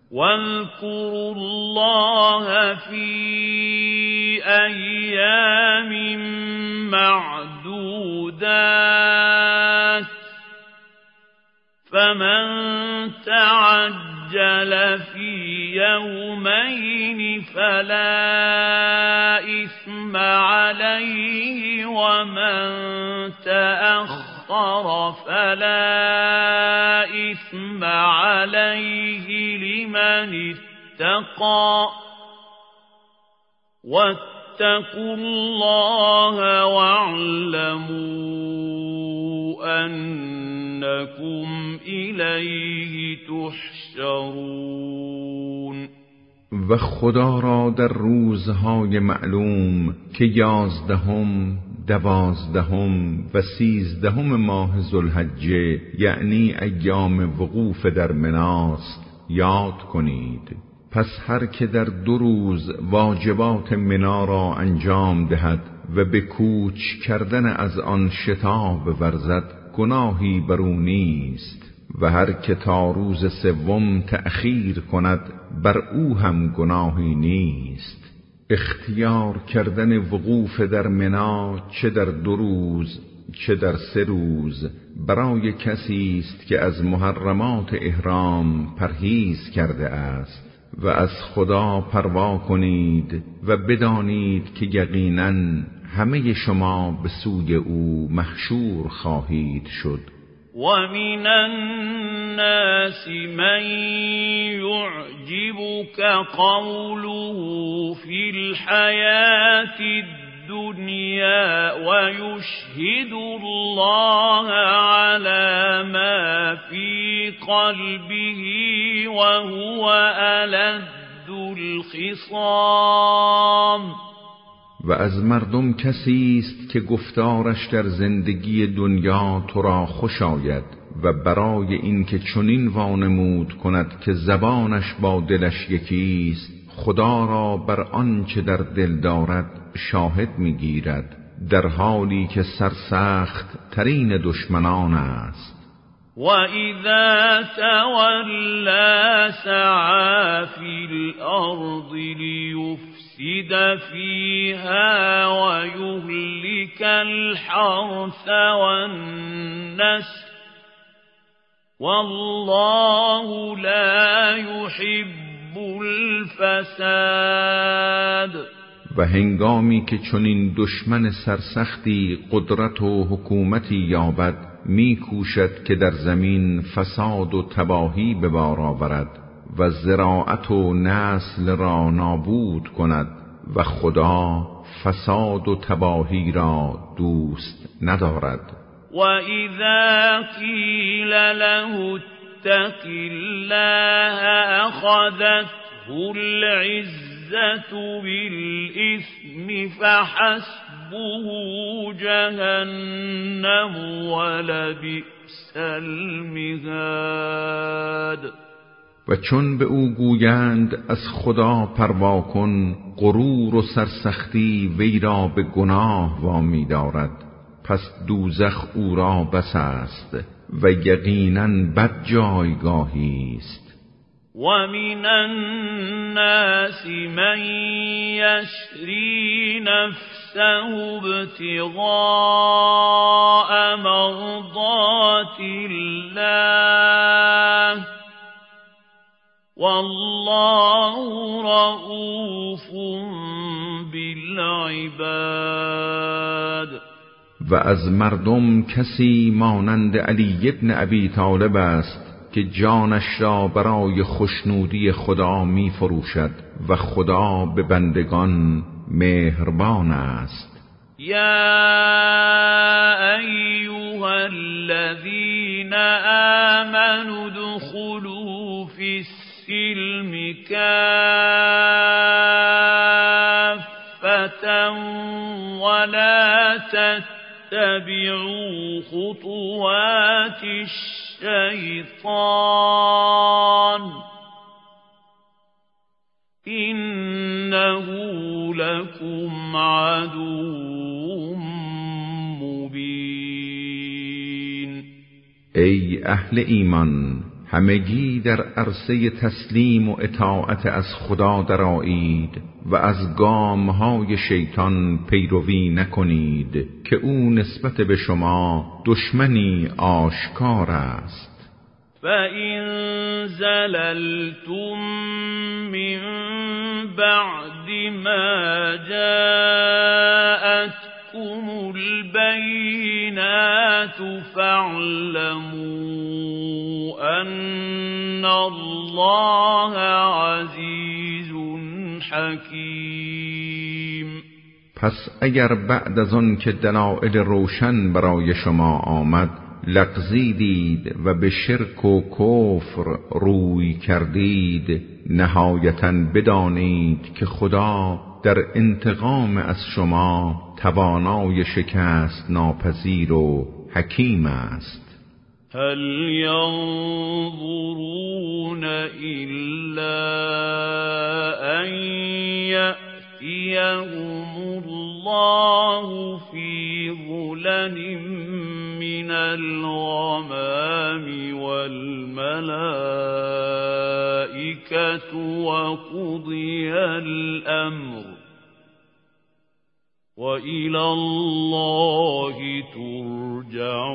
واذكروا الله في أيام معدودات فمن تعجل في يومين فلا إثم عليه ومن تأخر فلا إثم عليه لمن اتقى واتقوا الله واعلموا أنكم إليه تحشرون. و خدا را در روزهای معلوم که 11 12 و 13 ماه ذوالحجه یعنی ایام وقوف در مناست یاد کنید. پس هر که در 2 روز واجبات منا را انجام دهد و به کوچ کردن از آن شتاب ورزد گناهی بر او نیست و هر که تا روز 3 تأخیر کند بر او هم گناهی نیست. اختیار کردن وقوف در منا چه در 2 روز چه در 3 روز برای کسی است که از محرمات احرام پرهیز کرده است و از خدا پروا کنید و بدانید که یقیناً همه شما به سوی او محشور خواهید شد. وَمِنَ النَّاسِ مَن يُعْجِبُكَ قَوْلُهُ فِي الْحَيَاةِ الدُّنْيَا وَيُشْهِدُ اللَّهَ عَلَى مَا فِي قَلْبِهِ وَهُوَ أَلَدُّ الْخِصَامِ. و از مردم کسی است که گفتارش در زندگی دنیا تو را خوش آید و برای اینکه چنین وانمود کند که زبانش با دلش یکی است خدا را بر آنچه در دل دارد شاهد میگیرد در حالی که سرسخت ترین دشمنان است. وَإِذَا تَوَلَّى سَعَى فِي الْأَرْضِ لِيُفْسِدَ فِيهَا وَيُهْلِكَ الْحَرْثَ وَالنَّسْلَ وَاللَّهُ لَا يُحِبُّ الْفَسَادَ. و هنگامی که چنین دشمن سرسختی قدرت و حکومتی یابد می کوشد که در زمین فساد و تباهی به بار آورد و زراعت و نسل را نابود کند و خدا فساد و تباهی را دوست ندارد. وَإِذَا قِيلَ لَهُ اتَّقِ اللَّهَ أَخَذَتْهُ الْعِزَّةُ بِالْإِثْمِ فَحَسْبُهُ جَهَنَّمُ وَلَبِئْسَ الْمِهَادُ. و چون به او گویند از خدا پروا کن غرور و سرسختی وی را به گناه وامی دارد پس دوزخ او را بس است و یقیناً بد جایگاهی است. وَمِنَ النَّاسِ مَن يَشْرِي نَفْسَهُ ابْتِغَاءَ مَرْضَاتِ اللَّهِ وَاللَّهُ رَءُوفٌ بِالْعِبَادِ. و از مردم کسی مانند علی بن ابی طالب است که جانش را برای خوشنودی خدا می فروشد و خدا به بندگان مهربان است. یا ایها الذین آمنوا ادخلوا فی السلم کافة ولا تتبعوا خطوات الشیطان إنه لكم عدو مبین. ای اهل ایمان همگی در عرصه تسلیم و اطاعت از خدا درآیید و از گامهای شیطان پیروی نکنید که او نسبت به شما دشمنی آشکار است. فَإِن زَلَلْتُم مِّن بَعْدِ مَا جَاءَتْكُمُ الْبَيِّنَاتُ فَاعْلَمُوا أَنَّ اللَّهَ عَزِيزٌ حَكِيمٌ. پس اگر بعد از آن که دلایل روشن برای شما آمد لغزیدید و به شرک و کفر روی کردید، نهایتاً بدانید که خدا در انتقام از شما توانای شکست ناپذیر و حکیم است. هل ينظرون إلا أن يأتيهم الله في ظلل من الغمام والملائكة وقضي الأمر وإلى الله ترجع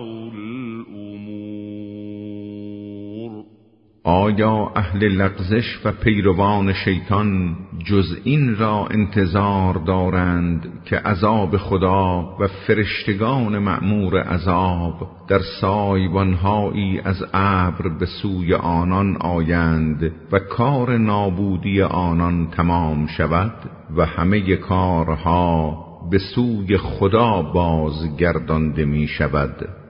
الأمور. آیا اهل لغزش و پیروان شیطان جز این را انتظار دارند که عذاب خدا و فرشتگان مأمور عذاب در سایبانهایی از ابر به سوی آنان آیند و کار نابودی آنان تمام شود و همه کارها به سوی خدا بازگردانده می شود؟